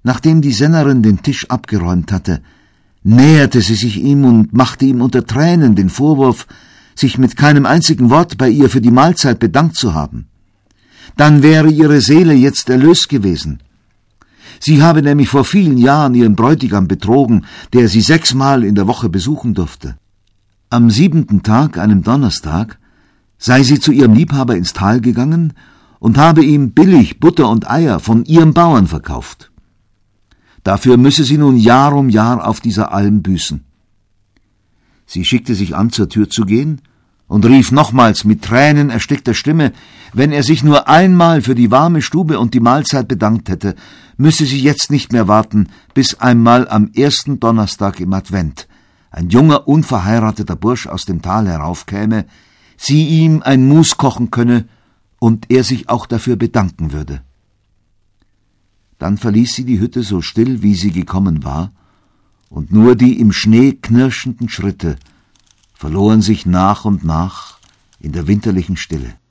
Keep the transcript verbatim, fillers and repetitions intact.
Nachdem die Sennerin den Tisch abgeräumt hatte, näherte sie sich ihm und machte ihm unter Tränen den Vorwurf, sich mit keinem einzigen Wort bei ihr für die Mahlzeit bedankt zu haben. Dann wäre ihre Seele jetzt erlöst gewesen. Sie habe nämlich vor vielen Jahren ihren Bräutigam betrogen, der sie sechsmal in der Woche besuchen durfte. Am siebenten Tag, einem Donnerstag, sei sie zu ihrem Liebhaber ins Tal gegangen und habe ihm billig Butter und Eier von ihrem Bauern verkauft. Dafür müsse sie nun Jahr um Jahr auf dieser Alm büßen. Sie schickte sich an, zur Tür zu gehen, und rief nochmals mit tränenerstickter Stimme, wenn er sich nur einmal für die warme Stube und die Mahlzeit bedankt hätte, müsse sie jetzt nicht mehr warten, bis einmal am ersten Donnerstag im Advent ein junger, unverheirateter Bursch aus dem Tal heraufkäme, sie ihm ein Mus kochen könne und er sich auch dafür bedanken würde. Dann verließ sie die Hütte so still, wie sie gekommen war, und nur die im Schnee knirschenden Schritte verloren sich nach und nach in der winterlichen Stille.